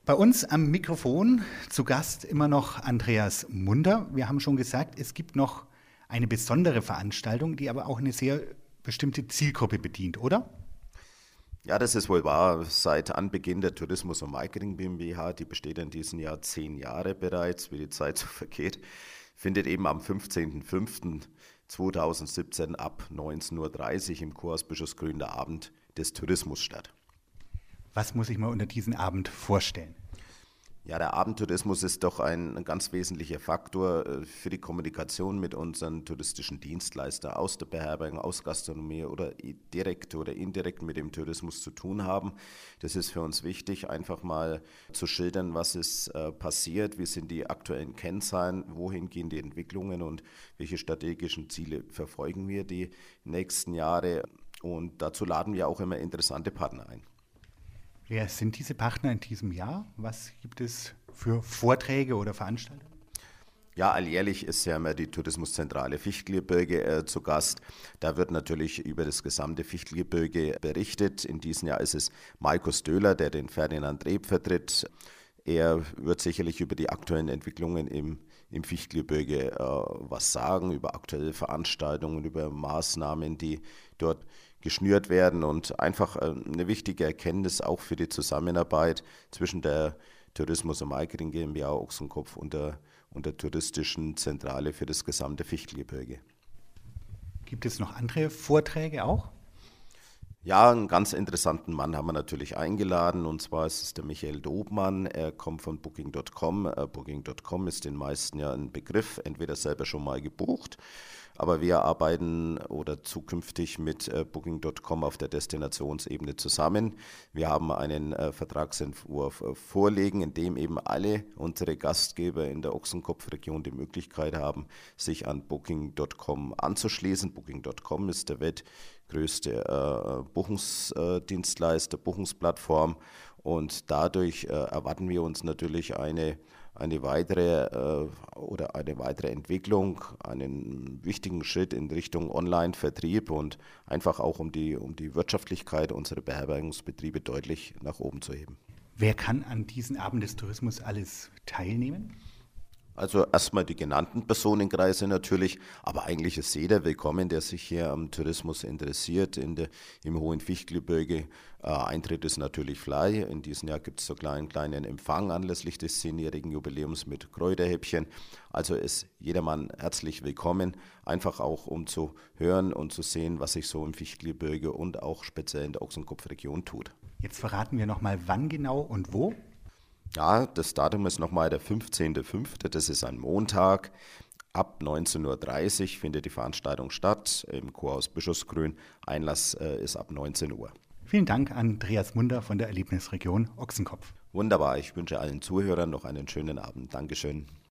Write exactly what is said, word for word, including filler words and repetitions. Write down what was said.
Bei uns am Mikrofon zu Gast immer noch Andreas Munder. Wir haben schon gesagt, es gibt noch eine besondere Veranstaltung, die aber auch eine sehr bestimmte Zielgruppe bedient, oder? Ja, das ist wohl wahr. Seit Anbeginn der Tourismus und Marketing GmbH, die besteht in diesem Jahr zehn Jahre bereits, wie die Zeit so vergeht, findet eben am fünfzehnten fünften zweitausendsiebzehn ab neunzehn Uhr dreißig im Kurhaus Bischofsgrün der Abend des Tourismus statt. Was muss ich mir unter diesem Abend vorstellen? Ja, der Abendtourismus ist doch ein ganz wesentlicher Faktor für die Kommunikation mit unseren touristischen Dienstleistern aus der Beherbergung, aus Gastronomie oder direkt oder indirekt mit dem Tourismus zu tun haben. Das ist für uns wichtig, einfach mal zu schildern, was ist äh, passiert, wie sind die aktuellen Kennzahlen, wohin gehen die Entwicklungen und welche strategischen Ziele verfolgen wir die nächsten Jahre. Und dazu laden wir auch immer interessante Partner ein. Wer sind diese Partner in diesem Jahr? Was gibt es für Vorträge oder Veranstaltungen? Ja, alljährlich ist ja immer die Tourismuszentrale Fichtelgebirge äh, zu Gast. Da wird natürlich über das gesamte Fichtelgebirge berichtet. In diesem Jahr ist es Markus Döhler, der den Ferdinand Reb vertritt. Er wird sicherlich über die aktuellen Entwicklungen im, im Fichtelgebirge äh, was sagen, über aktuelle Veranstaltungen, über Maßnahmen, die dort geschnürt werden und einfach eine wichtige Erkenntnis auch für die Zusammenarbeit zwischen der Tourismus- und Marketing GmbH Ochsenkopf und der, und der touristischen Zentrale für das gesamte Fichtelgebirge. Gibt es noch andere Vorträge auch? Ja, einen ganz interessanten Mann haben wir natürlich eingeladen, und zwar ist es der Michael Dobmann. Er kommt von Booking Punkt com. Booking Punkt com ist den meisten ja ein Begriff, entweder selber schon mal gebucht, aber wir arbeiten oder zukünftig mit Booking Punkt com auf der Destinationsebene zusammen. Wir haben einen äh, Vertragsentwurf äh, vorliegen, in dem eben alle unsere Gastgeber in der Ochsenkopfregion die Möglichkeit haben, sich an Booking Punkt com anzuschließen. Booking Punkt com ist der weltgrößte äh, Buchungsdienstleister, Buchungsplattform, und dadurch äh, erwarten wir uns natürlich eine eine weitere äh, oder eine weitere Entwicklung, einen wichtigen Schritt in Richtung Online-Vertrieb und einfach auch um die, um die Wirtschaftlichkeit unserer Beherbergungsbetriebe deutlich nach oben zu heben. Wer kann an diesem Abend des Tourismus alles teilnehmen? Also erstmal die genannten Personenkreise natürlich, aber eigentlich ist jeder willkommen, der sich hier am Tourismus interessiert, in der, im Hohen Fichtelgebirge. Äh, Eintritt ist natürlich frei. In diesem Jahr gibt es so einen kleinen, kleinen Empfang anlässlich des zehnjährigen Jubiläums mit Kräuterhäppchen. Also ist jedermann herzlich willkommen, einfach auch um zu hören und zu sehen, was sich so im Fichtelgebirge und auch speziell in der Ochsenkopfregion tut. Jetzt verraten wir nochmal, wann genau und wo. Ja, das Datum ist nochmal der fünfzehnte fünfte, das ist ein Montag. Ab neunzehn Uhr dreißig findet die Veranstaltung statt im Kurhaus Bischofsgrün. Einlass äh, ist ab neunzehn Uhr. Vielen Dank, Andreas Munder von der Erlebnisregion Ochsenkopf. Wunderbar, ich wünsche allen Zuhörern noch einen schönen Abend. Dankeschön.